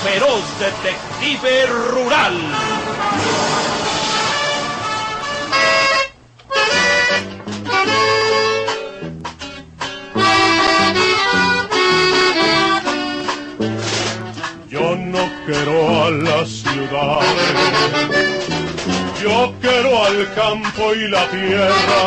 feroz detective rural. Yo no quiero a las ciudades, yo quiero al campo y la tierra.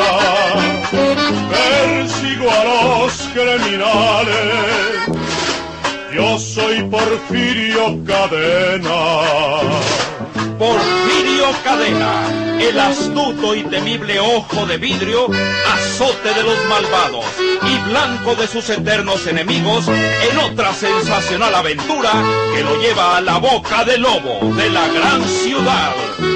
Persigo a los criminales, yo soy Porfirio Cadena. Porfirio Cadena, el astuto y temible ojo de vidrio, azote de los malvados y blanco de sus eternos enemigos, en otra sensacional aventura que lo lleva a la boca del lobo de la gran ciudad.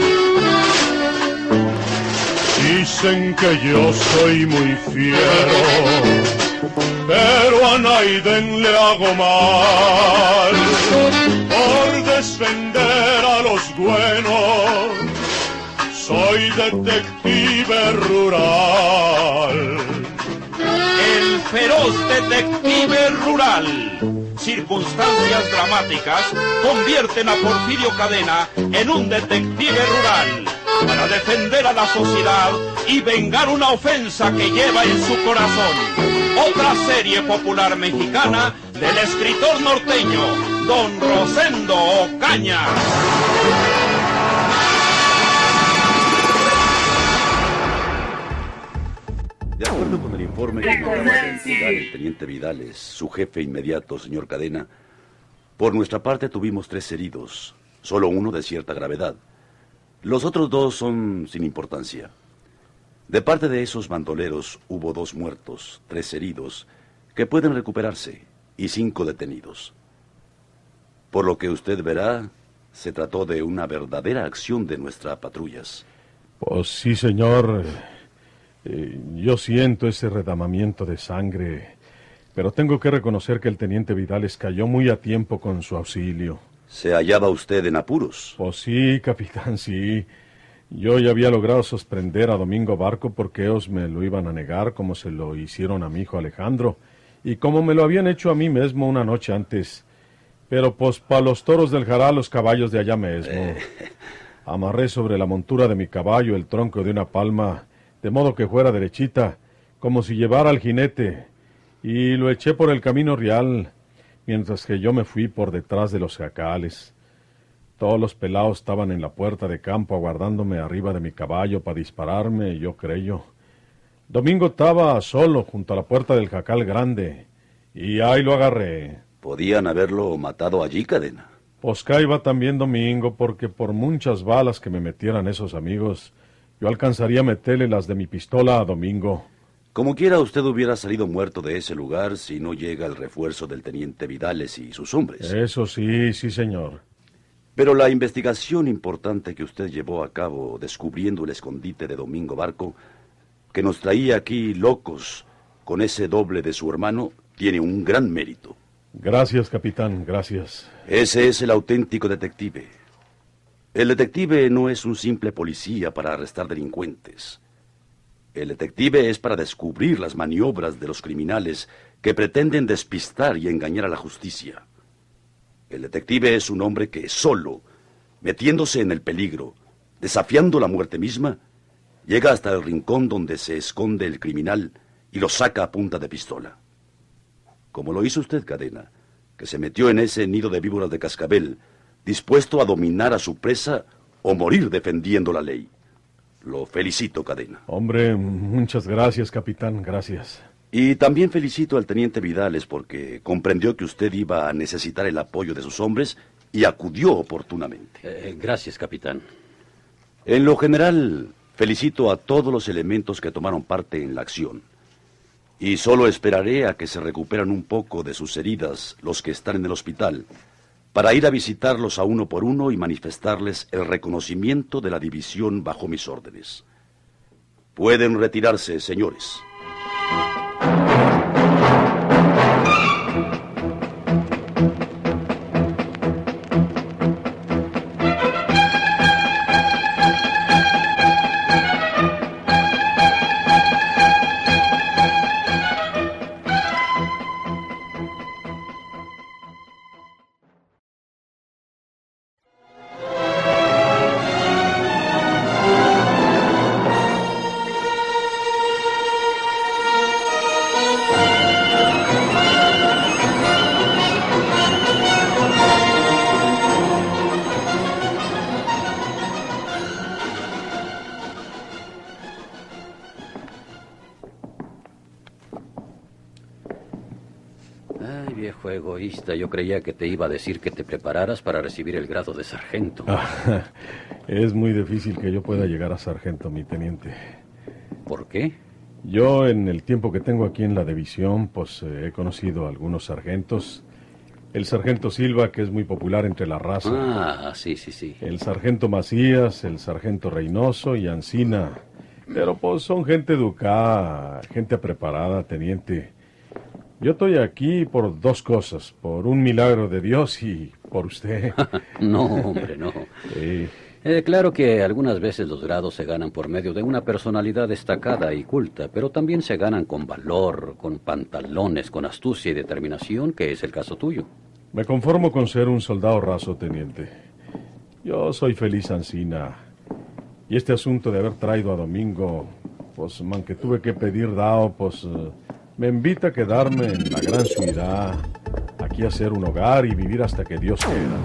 Dicen que yo soy muy fiero, pero a Naiden le hago mal por defender a los buenos. Soy detective rural. El feroz detective rural. Circunstancias dramáticas convierten a Porfirio Cadena en un detective rural para defender a la sociedad y vengar una ofensa que lleva en su corazón. Otra serie popular mexicana del escritor norteño, don Rosendo Ocaña. De acuerdo con el informe que nos acaba de entregar el teniente Vidales, su jefe inmediato, señor Cadena, por nuestra parte tuvimos 3 heridos, solo uno de cierta gravedad. Los otros 2 son sin importancia. De parte de esos bandoleros hubo 2 muertos, 3 heridos, que pueden recuperarse, y 5 detenidos. Por lo que usted verá, se trató de una verdadera acción de nuestras patrullas. Pues sí, señor. Yo siento ese redamamiento de sangre, pero tengo que reconocer que el teniente Vidales cayó muy a tiempo con su auxilio. ¿Se hallaba usted en apuros? Pues sí, capitán, sí. Yo ya había logrado sorprender a Domingo Barco porque ellos me lo iban a negar como se lo hicieron a mi hijo Alejandro y como me lo habían hecho a mí mismo una noche antes. Pero pues pa' los toros del Jará, los caballos de allá mismo. Amarré sobre la montura de mi caballo el tronco de una palma, de modo que fuera derechita, como si llevara al jinete, y lo eché por el camino real, mientras que yo me fui por detrás de los jacales. Todos los pelados estaban en la puerta de campo aguardándome arriba de mi caballo para dispararme, yo creo. Domingo estaba solo junto a la puerta del jacal grande, y ahí lo agarré. ¿Podían haberlo matado allí, Cadena? Pues cá iba también Domingo, porque por muchas balas que me metieran esos amigos, yo alcanzaría a meterle las de mi pistola a Domingo. Como quiera, usted hubiera salido muerto de ese lugar si no llega el refuerzo del teniente Vidales y sus hombres. Eso sí, sí, señor. Pero la investigación importante que usted llevó a cabo descubriendo el escondite de Domingo Barco, que nos traía aquí locos con ese doble de su hermano, tiene un gran mérito. Gracias, capitán, gracias. Ese es el auténtico detective. El detective no es un simple policía para arrestar delincuentes. El detective es para descubrir las maniobras de los criminales que pretenden despistar y engañar a la justicia. El detective es un hombre que solo, metiéndose en el peligro, desafiando la muerte misma, llega hasta el rincón donde se esconde el criminal y lo saca a punta de pistola. Como lo hizo usted, Cadena, que se metió en ese nido de víboras de cascabel, dispuesto a dominar a su presa o morir defendiendo la ley. Lo felicito, Cadena. Hombre, muchas gracias, capitán, gracias. Y también felicito al teniente Vidales porque comprendió que usted iba a necesitar el apoyo de sus hombres y acudió oportunamente. Gracias, capitán. En lo general, felicito a todos los elementos que tomaron parte en la acción. Y solo esperaré a que se recuperan un poco de sus heridas los que están en el hospital, para ir a visitarlos a uno por uno y manifestarles el reconocimiento de la división bajo mis órdenes. Pueden retirarse, señores. Ay, viejo egoísta, yo creía que te iba a decir que te prepararas para recibir el grado de sargento. Es muy difícil que yo pueda llegar a sargento, mi teniente. ¿Por qué? Yo, en el tiempo que tengo aquí en la división, pues he conocido a algunos sargentos. El sargento Silva, que es muy popular entre la raza. Ah, sí. El sargento Macías, el sargento Reynoso y Ancina. Pero pues son gente educada, gente preparada, teniente. Yo estoy aquí por dos cosas, por un milagro de Dios y por usted. No, hombre, no. Sí. Claro que algunas veces los grados se ganan por medio de una personalidad destacada y culta, pero también se ganan con valor, con pantalones, con astucia y determinación, que es el caso tuyo. Me conformo con ser un soldado raso, teniente. Yo soy feliz, Ancina. Y este asunto de haber traído a Domingo, pues, man, que tuve que pedir dao, pues, me invita a quedarme en la gran ciudad, aquí a hacer un hogar y vivir hasta que Dios quiera.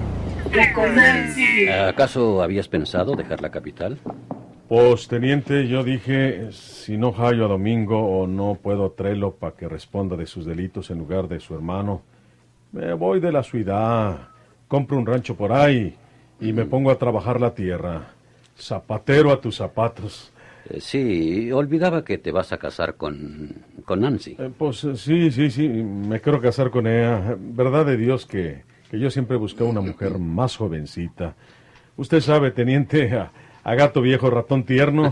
¿Acaso habías pensado dejar la capital? Pues, teniente, yo dije, si no hallo a Domingo o no puedo traerlo para que responda de sus delitos en lugar de su hermano, me voy de la ciudad, compro un rancho por ahí y me pongo a trabajar la tierra. Zapatero a tus zapatos. Sí, olvidaba que te vas a casar con Nancy. Pues sí, me quiero casar con ella. Verdad de Dios que yo siempre busqué una mujer más jovencita. Usted sabe, teniente, a gato viejo, ratón tierno.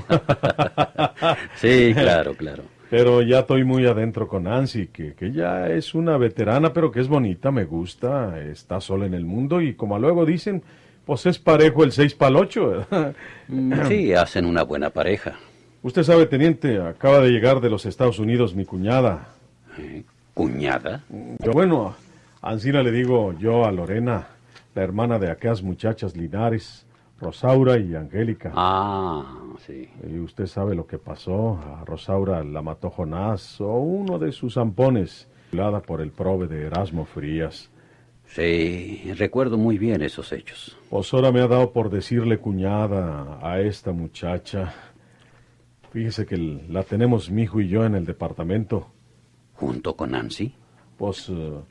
Sí, claro. Pero ya estoy muy adentro con Nancy, que ya es una veterana, pero que es bonita, me gusta, está sola en el mundo y como luego dicen, pues es parejo el 6 para el 8, ¿verdad? Sí, hacen una buena pareja. Usted sabe, teniente, acaba de llegar de los Estados Unidos mi cuñada. ¿Cuñada? Pero bueno, Ancina le digo yo a Lorena, la hermana de aquellas muchachas Linares, Rosaura y Angélica. Ah, sí. Y usted sabe lo que pasó. A Rosaura la mató Jonás o uno de sus zampones, violada por el prove de Erasmo Frías. Sí, recuerdo muy bien esos hechos. Pues ahora me ha dado por decirle cuñada a esta muchacha. Fíjese que la tenemos mi hijo y yo en el departamento. ¿Junto con Nancy? Pues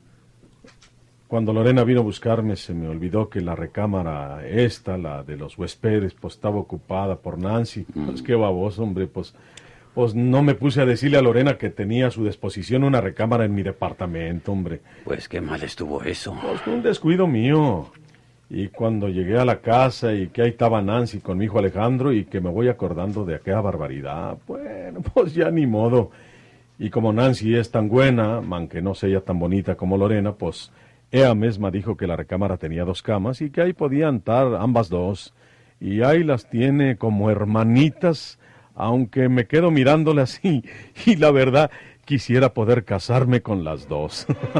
cuando Lorena vino a buscarme se me olvidó que la recámara esta, la de los huéspedes, pues estaba ocupada por Nancy. Pues qué baboso, hombre, pues no me puse a decirle a Lorena que tenía a su disposición una recámara en mi departamento, hombre. Pues qué mal estuvo eso. Pues fue un descuido mío. Y cuando llegué a la casa y que ahí estaba Nancy con mi hijo Alejandro y que me voy acordando de aquella barbaridad, bueno, pues ya ni modo. Y como Nancy es tan buena, aunque no sea ella tan bonita como Lorena, pues ella misma dijo que la recámara tenía 2 camas y que ahí podían estar ambas dos. Y ahí las tiene como hermanitas, aunque me quedo mirándolas y la verdad quisiera poder casarme con las dos.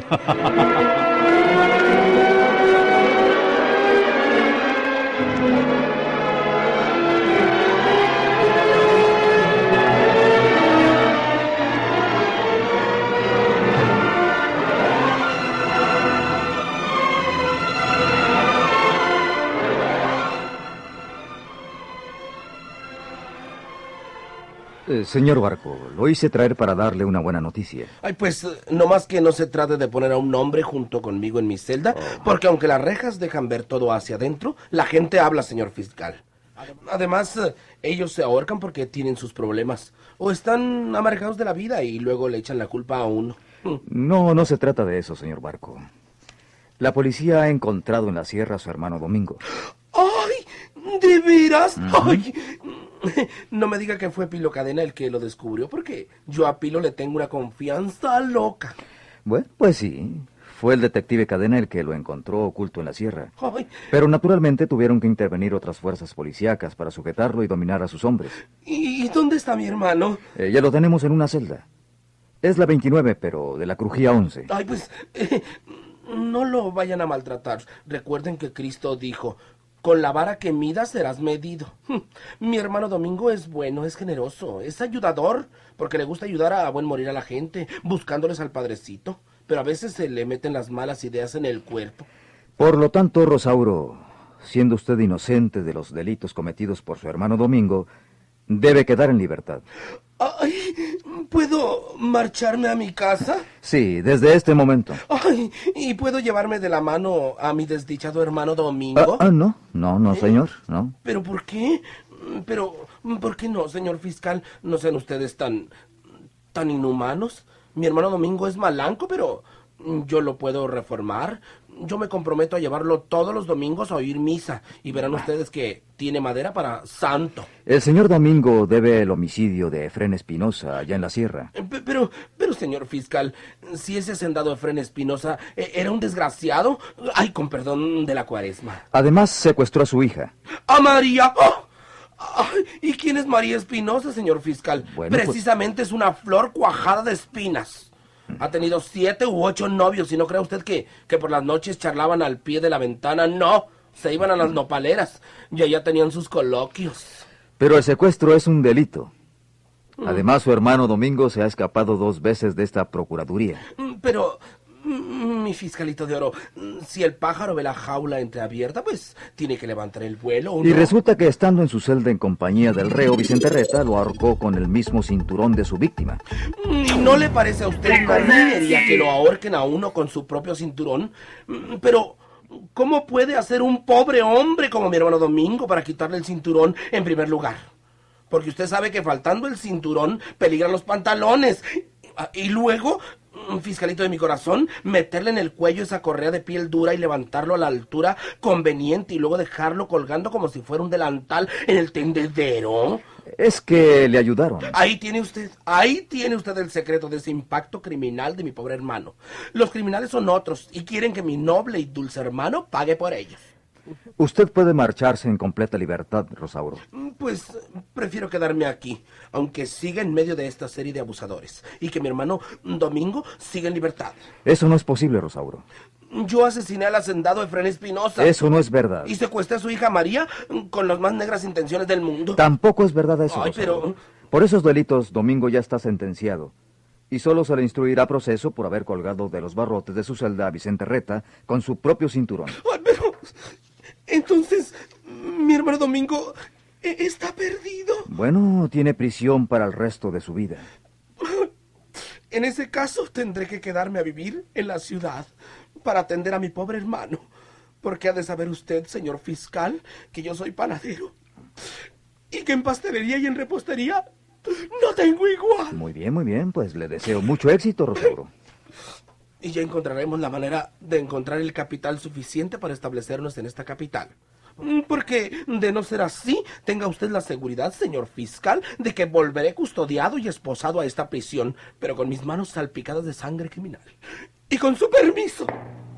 Señor Barco, lo hice traer para darle una buena noticia. Ay, pues, no más que no se trate de poner a un hombre junto conmigo en mi celda, porque aunque las rejas dejan ver todo hacia adentro, la gente habla, señor fiscal. Además, ellos se ahorcan porque tienen sus problemas, o están amarejados de la vida y luego le echan la culpa a uno. No se trata de eso, señor Barco. La policía ha encontrado en la sierra a su hermano Domingo. ¡Ay! ¿De veras? ¡Ay! No me diga que fue Pilo Cadena el que lo descubrió, porque yo a Pilo le tengo una confianza loca. Bueno, pues sí. Fue el detective Cadena el que lo encontró oculto en la sierra. Ay. Pero naturalmente tuvieron que intervenir otras fuerzas policíacas para sujetarlo y dominar a sus hombres. ¿Y dónde está mi hermano? Ya lo tenemos en una celda. Es la 29, pero de la crujía 11. Ay, pues, no lo vayan a maltratar. Recuerden que Cristo dijo: con la vara que midas serás medido. Mi hermano Domingo es bueno, es generoso, es ayudador, porque le gusta ayudar a buen morir a la gente, buscándoles al Padrecito. Pero a veces se le meten las malas ideas en el cuerpo. Por lo tanto, Rosauro, siendo usted inocente de los delitos cometidos por su hermano Domingo, Debe quedar en libertad. Ay, ¿puedo marcharme a mi casa? Sí, desde este momento. Ay, ¿y puedo llevarme de la mano a mi desdichado hermano Domingo? No, señor, no. ¿Pero por qué? ¿Por qué no, señor fiscal? No sean ustedes tan inhumanos. Mi hermano Domingo es malanco, pero yo lo puedo reformar. Yo me comprometo a llevarlo todos los domingos a oír misa, y verán ustedes que tiene madera para santo. El señor Domingo debe el homicidio de Efrén Espinosa allá en la sierra. Pero, señor fiscal, si ese hacendado Efrén Espinosa era un desgraciado, ay, con perdón de la Cuaresma. Además, secuestró a su hija. ¡A María! ¡Oh! Ay, ¿y quién es María Espinosa, señor fiscal? Bueno, precisamente es una flor cuajada de espinas. Ha tenido 7 u 8 novios, y no crea usted que por las noches charlaban al pie de la ventana. No, se iban a las nopaleras y allá tenían sus coloquios. Pero el secuestro es un delito. Además, su hermano Domingo se ha escapado 2 veces de esta procuraduría. Pero, mi fiscalito de oro, si el pájaro ve la jaula entreabierta, pues tiene que levantar el vuelo, ¿o no? Y resulta que estando en su celda en compañía del reo Vicente Reta, lo ahorcó con el mismo cinturón de su víctima. ¿Y no le parece a usted una niñería que lo ahorquen a uno con su propio cinturón? Pero, ¿cómo puede hacer un pobre hombre como mi hermano Domingo para quitarle el cinturón en primer lugar? Porque usted sabe que faltando el cinturón peligran los pantalones. Y luego, fiscalito de mi corazón, meterle en el cuello esa correa de piel dura y levantarlo a la altura conveniente y luego dejarlo colgando como si fuera un delantal en el tendedero. Es que le ayudaron. Ahí tiene usted el secreto de ese impacto criminal de mi pobre hermano. Los criminales son otros y quieren que mi noble y dulce hermano pague por ellos. Usted puede marcharse en completa libertad, Rosauro. Pues prefiero quedarme aquí, aunque siga en medio de esta serie de abusadores, y que mi hermano Domingo siga en libertad. Eso no es posible, Rosauro. Yo asesiné al hacendado Efrén Espinosa. Eso no es verdad. Y secuestré a su hija María con las más negras intenciones del mundo. Tampoco es verdad eso, Ay, Rosauro. pero... Por esos delitos, Domingo ya está sentenciado. Y solo se le instruirá a proceso por haber colgado de los barrotes de su celda a Vicente Reta con su propio cinturón. Ay, pero... Entonces, mi hermano Domingo está perdido. Bueno, tiene prisión para el resto de su vida. En ese caso, tendré que quedarme a vivir en la ciudad para atender a mi pobre hermano. Porque ha de saber usted, señor fiscal, que yo soy panadero. Y que en pastelería y en repostería no tengo igual. Muy bien, pues le deseo mucho éxito, Rosauro. Y ya encontraremos la manera de encontrar el capital suficiente para establecernos en esta capital. Porque, de no ser así, tenga usted la seguridad, señor fiscal, de que volveré custodiado y esposado a esta prisión, pero con mis manos salpicadas de sangre criminal. Y con su permiso.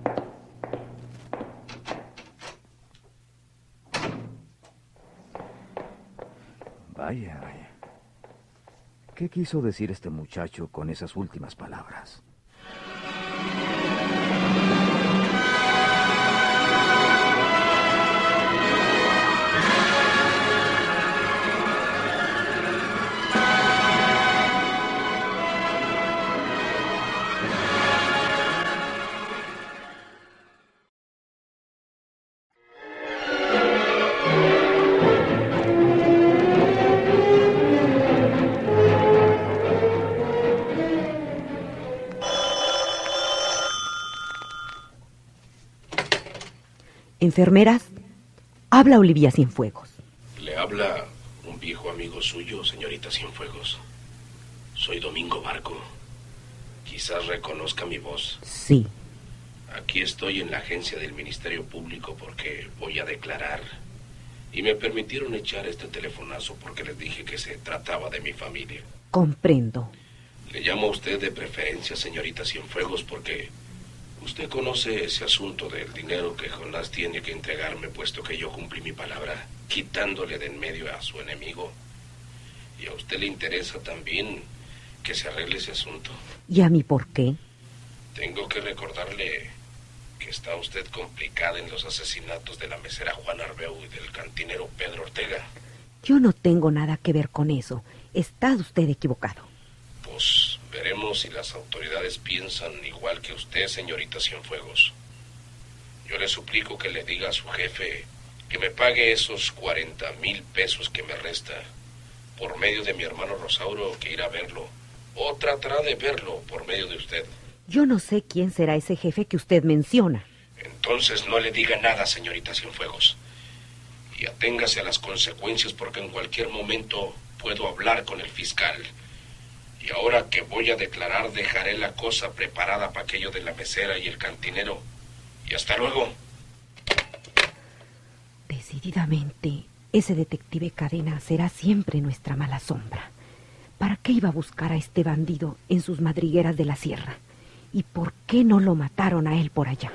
Vaya. ¿Qué quiso decir este muchacho con esas últimas palabras? Enfermeras, habla Olivia Cienfuegos. Le habla un viejo amigo suyo, señorita Cienfuegos. Soy Domingo Barco. Quizás reconozca mi voz. Sí. Aquí estoy en la agencia del Ministerio Público porque voy a declarar. Y me permitieron echar este telefonazo porque les dije que se trataba de mi familia. Comprendo. Le llamo a usted de preferencia, señorita Cienfuegos, porque usted conoce ese asunto del dinero que Jonás tiene que entregarme, puesto que yo cumplí mi palabra, quitándole de en medio a su enemigo. Y a usted le interesa también que se arregle ese asunto. ¿Y a mí por qué? Tengo que recordarle que está usted complicada en los asesinatos de la mesera Juana Arbeu y del cantinero Pedro Ortega. Yo no tengo nada que ver con eso. Está usted equivocado. Pues veremos si las autoridades piensan igual que usted, señorita Cienfuegos. Yo le suplico que le diga a su jefe que me pague esos 40,000 pesos que me resta, por medio de mi hermano Rosauro, que irá a verlo, o tratará de verlo por medio de usted. Yo no sé quién será ese jefe que usted menciona. Entonces no le diga nada, señorita Cienfuegos. Y aténgase a las consecuencias, porque en cualquier momento puedo hablar con el fiscal. Y ahora que voy a declarar, dejaré la cosa preparada para aquello de la mesera y el cantinero. Y hasta luego. Decididamente, ese detective Cadena será siempre nuestra mala sombra. ¿Para qué iba a buscar a este bandido en sus madrigueras de la sierra? ¿Y por qué no lo mataron a él por allá?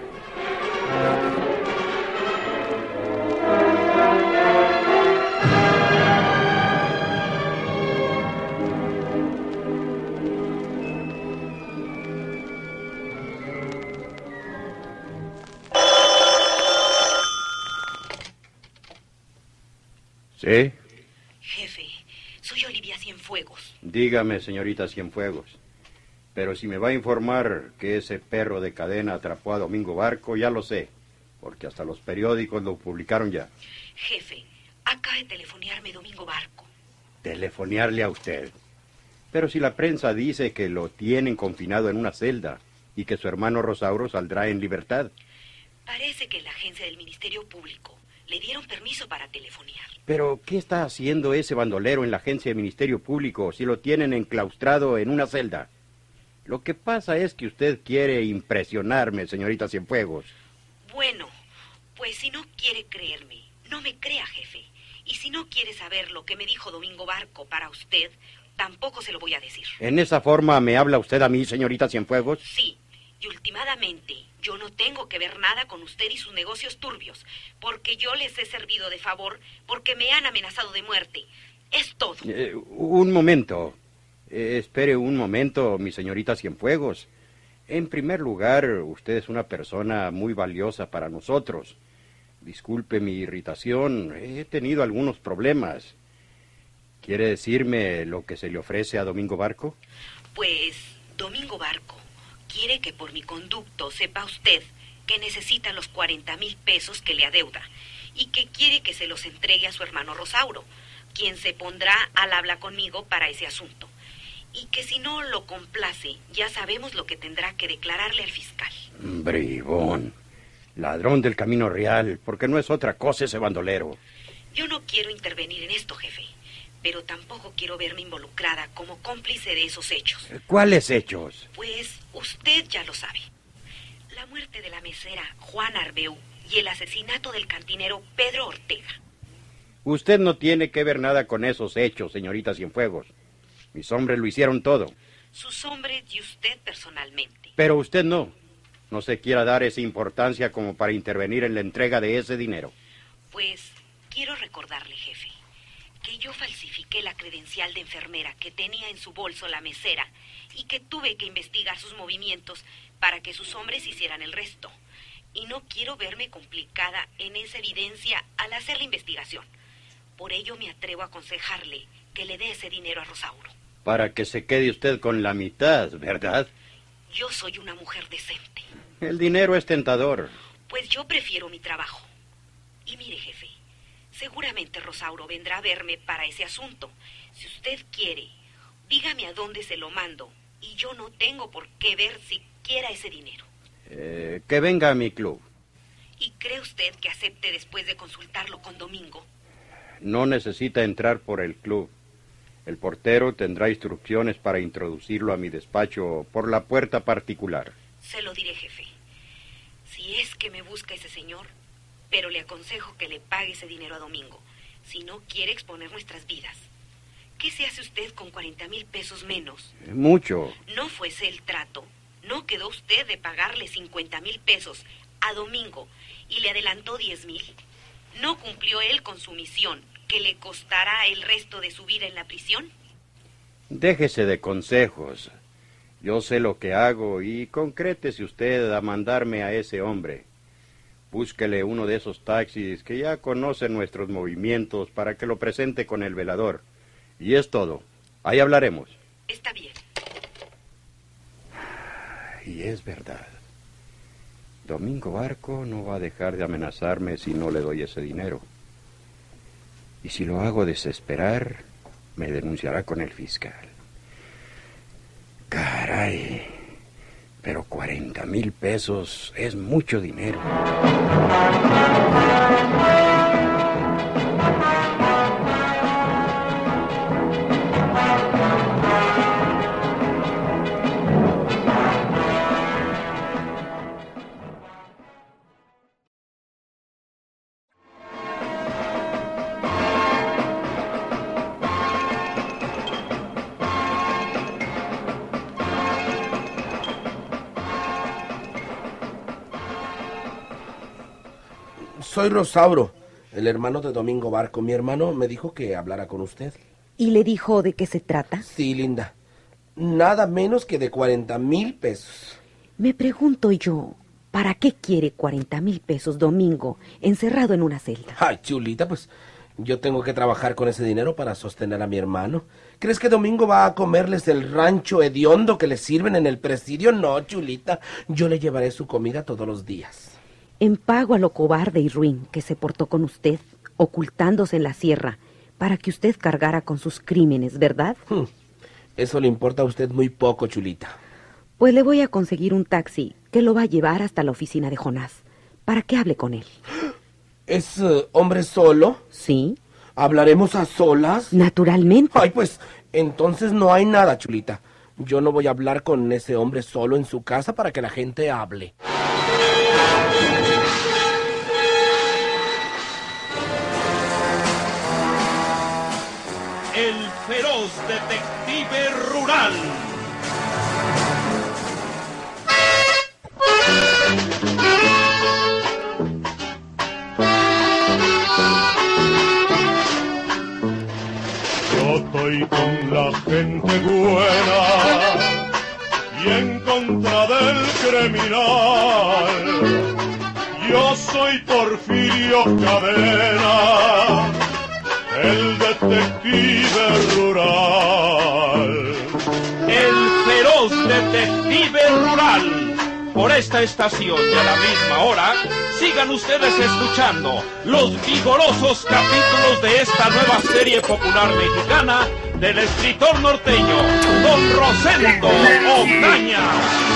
¿Sí? Jefe, soy Olivia Cienfuegos. Dígame, señorita Cienfuegos. Pero si me va a informar que ese perro de Cadena atrapó a Domingo Barco, ya lo sé, porque hasta los periódicos lo publicaron ya. Jefe, acaba de telefonearme Domingo Barco. Telefonearle a usted. Pero si la prensa dice que lo tienen confinado en una celda y que su hermano Rosauro saldrá en libertad. Parece que en la agencia del Ministerio Público le dieron permiso para telefonear. Pero, ¿qué está haciendo ese bandolero en la agencia del Ministerio Público si lo tienen enclaustrado en una celda? Lo que pasa es que usted quiere impresionarme, señorita Cienfuegos. Bueno, pues si no quiere creerme, no me crea, jefe. Y si no quiere saber lo que me dijo Domingo Barco para usted, tampoco se lo voy a decir. ¿En esa forma me habla usted a mí, señorita Cienfuegos? Sí, y últimamente yo no tengo que ver nada con usted y sus negocios turbios, porque yo les he servido de favor, porque me han amenazado de muerte. Es todo. Un momento. Espere un momento, mi señorita Cienfuegos. En primer lugar, usted es una persona muy valiosa para nosotros. Disculpe mi irritación, he tenido algunos problemas. ¿Quiere decirme lo que se le ofrece a Domingo Barco? Pues Domingo Barco quiere que por mi conducto sepa usted que necesita los 40,000 pesos que le adeuda y que quiere que se los entregue a su hermano Rosauro, quien se pondrá al habla conmigo para ese asunto. Y que si no lo complace, ya sabemos lo que tendrá que declararle al fiscal. Bribón, ladrón del camino real, porque no es otra cosa ese bandolero. Yo no quiero intervenir en esto, jefe, pero tampoco quiero verme involucrada como cómplice de esos hechos. ¿Cuáles hechos? Pues usted ya lo sabe. La muerte de la mesera Juana Arbeu y el asesinato del cantinero Pedro Ortega. Usted no tiene que ver nada con esos hechos, señorita Cienfuegos. Mis hombres lo hicieron todo. Sus hombres y usted personalmente. Pero usted no. No se quiera dar esa importancia como para intervenir en la entrega de ese dinero. Pues quiero recordarle, jefe, que yo falsifiqué la credencial de enfermera que tenía en su bolso la mesera y que tuve que investigar sus movimientos para que sus hombres hicieran el resto. Y no quiero verme complicada en esa evidencia al hacer la investigación. Por ello me atrevo a aconsejarle que le dé ese dinero a Rosauro. Para que se quede usted con la mitad, ¿verdad? Yo soy una mujer decente. El dinero es tentador. Pues yo prefiero mi trabajo. Y mire, jefe, seguramente Rosauro vendrá a verme para ese asunto. Si usted quiere, dígame a dónde se lo mando y yo no tengo por qué ver siquiera ese dinero. Que venga a mi club. ¿Y cree usted que acepte después de consultarlo con Domingo? No necesita entrar por el club. El portero tendrá instrucciones para introducirlo a mi despacho por la puerta particular. Se lo diré, jefe. Si es que me busca ese señor, pero le aconsejo que le pague ese dinero a Domingo, si no quiere exponer nuestras vidas. ¿Qué se hace usted con 40,000 pesos menos? Mucho. No fuese el trato, no quedó usted de pagarle 50,000 pesos a Domingo y le adelantó 10,000. ¿No cumplió él con su misión, que le costará el resto de su vida en la prisión? Déjese de consejos. Yo sé lo que hago y concrétese usted a mandarme a ese hombre. Búsquele uno de esos taxis que ya conocen nuestros movimientos para que lo presente con el velador. Y es todo. Ahí hablaremos. Está bien. Y es verdad. Domingo Barco no va a dejar de amenazarme si no le doy ese dinero. Y si lo hago desesperar, me denunciará con el fiscal. Caray, pero 40,000 pesos es mucho dinero. Soy Rosauro, el hermano de Domingo Barco. Mi hermano me dijo que hablara con usted. ¿Y le dijo de qué se trata? Sí, linda. Nada menos que de 40,000 pesos. Me pregunto yo, ¿para qué quiere 40,000 pesos Domingo encerrado en una celda? Ay, chulita, pues yo tengo que trabajar con ese dinero para sostener a mi hermano. ¿Crees que Domingo va a comerles el rancho hediondo que le sirven en el presidio? No, chulita, yo le llevaré su comida todos los días. En pago a lo cobarde y ruin que se portó con usted, ocultándose en la sierra, para que usted cargara con sus crímenes, ¿verdad? Eso le importa a usted muy poco, chulita. Pues le voy a conseguir un taxi que lo va a llevar hasta la oficina de Jonás, para que hable con él. ¿Es hombre solo? Sí. ¿Hablaremos a solas? Naturalmente. Ay, pues, entonces no hay nada, chulita. Yo no voy a hablar con ese hombre solo en su casa para que la gente hable. El feroz detective rural. Yo estoy con la gente buena y en contra del criminal. Yo soy Porfirio Cadena, el detective rural. El feroz detective rural. Por esta estación y a la misma hora, sigan ustedes escuchando los vigorosos capítulos de esta nueva serie popular mexicana del escritor norteño, don Rosendo Ocaña.